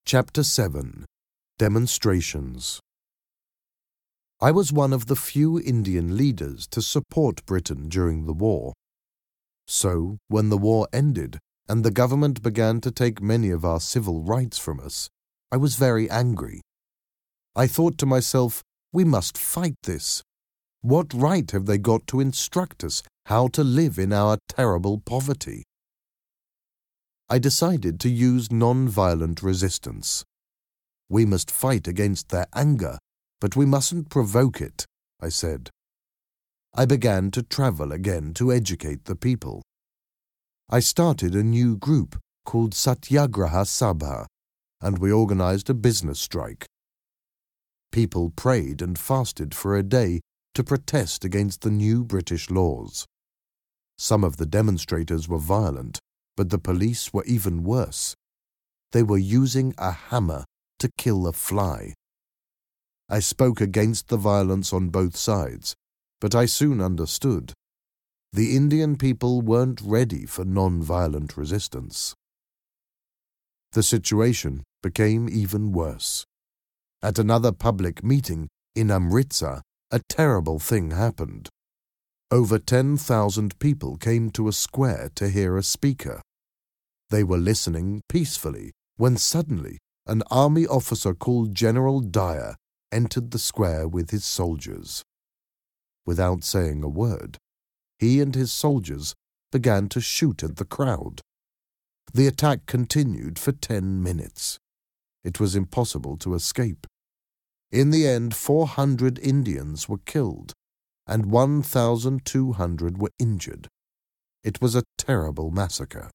Chapter 7. Demonstrations. I was one of the few Indian leaders to support Britain during the war. So, when the war ended and the government began to take many of our civil rights from us, I was very angry. I thought to myself, we must fight this. What right have they got to instruct us how to live in our terrible poverty? I decided to use non-violent resistance. We must fight against their anger, but we mustn't provoke it, I said. I began to travel again to educate the people. I started a new group called Satyagraha Sabha, and we organized a business strike. People prayed and fasted for a day to protest against the new British laws. Some of the demonstrators were violent, but the police were even worse. They were using a hammer to kill a fly. I spoke against the violence on both sides, but I soon understood. The Indian people weren't ready for non-violent resistance. The situation became even worse. At another public meeting in Amritsar, a terrible thing happened. Over 10,000 people came to a square to hear a speaker. They were listening peacefully when suddenly an army officer called General Dyer entered the square with his soldiers. Without saying a word, he and his soldiers began to shoot at the crowd. The attack continued for 10 minutes. It was impossible to escape. In the end, 400 Indians were killed and 1,200 were injured. It was a terrible massacre.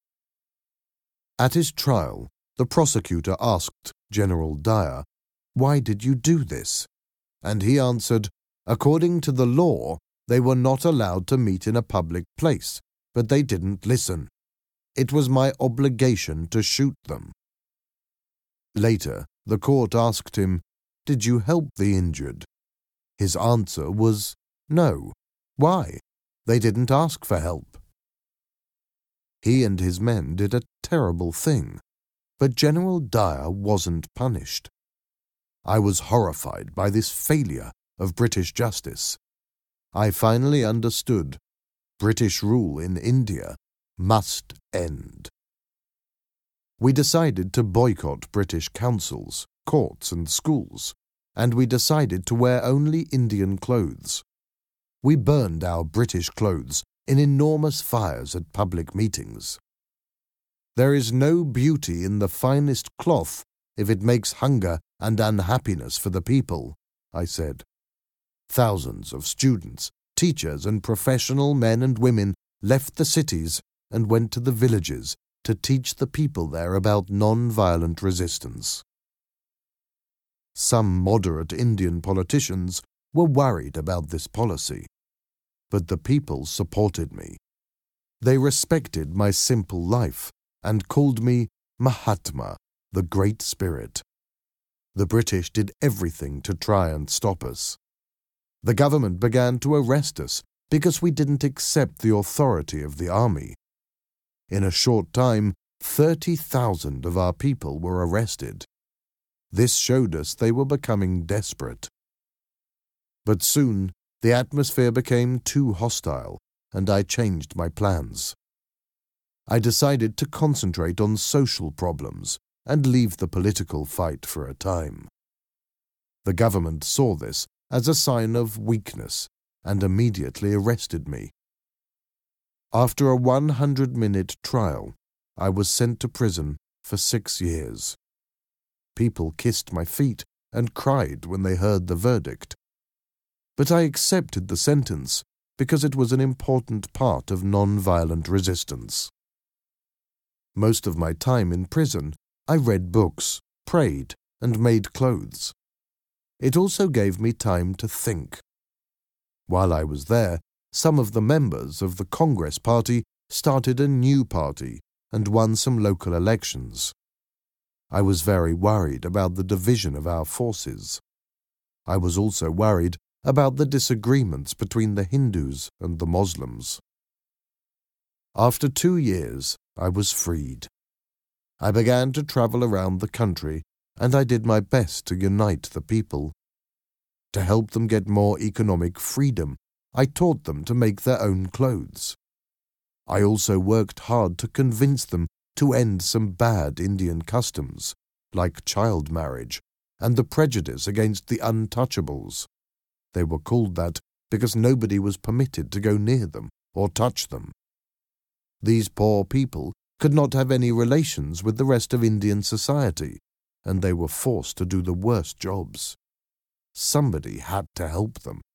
At his trial, the prosecutor asked General Dyer, "Why did you do this?" And he answered, "According to the law, they were not allowed to meet in a public place, but they didn't listen. It was my obligation to shoot them." Later, the court asked him, "Did you help the injured?" His answer was, "No. Why? They didn't ask for help." He and his men did a terrible thing, but General Dyer wasn't punished. I was horrified by this failure of British justice. I finally understood British rule in India must end. We decided to boycott British councils, courts and schools, and we decided to wear only Indian clothes. We burned our British clothes in enormous fires at public meetings. There is no beauty in the finest cloth if it makes hunger and unhappiness for the people, I said. Thousands of students, teachers, and professional men and women left the cities and went to the villages to teach the people there about non-violent resistance. Some moderate Indian politicians were worried about this policy, but the people supported me. They respected my simple life and called me Mahatma, the Great Spirit. The British did everything to try and stop us. The government began to arrest us because we didn't accept the authority of the army. In a short time, 30,000 of our people were arrested. This showed us they were becoming desperate. But soon, the atmosphere became too hostile, and I changed my plans. I decided to concentrate on social problems and leave the political fight for a time. The government saw this as a sign of weakness and immediately arrested me. After a 100-minute trial, I was sent to prison for 6 years. People kissed my feet and cried when they heard the verdict. But I accepted the sentence because it was an important part of non-violent resistance. Most of my time in prison, I read books, prayed, and made clothes. It also gave me time to think. While I was there, some of the members of the Congress Party started a new party and won some local elections. I was very worried about the division of our forces. I was also worried about the disagreements between the Hindus and the Muslims. After 2 years, I was freed. I began to travel around the country and I did my best to unite the people. To help them get more economic freedom, I taught them to make their own clothes. I also worked hard to convince them to end some bad Indian customs, like child marriage and the prejudice against the untouchables. They were called that because nobody was permitted to go near them or touch them. These poor people could not have any relations with the rest of Indian society, and they were forced to do the worst jobs. Somebody had to help them.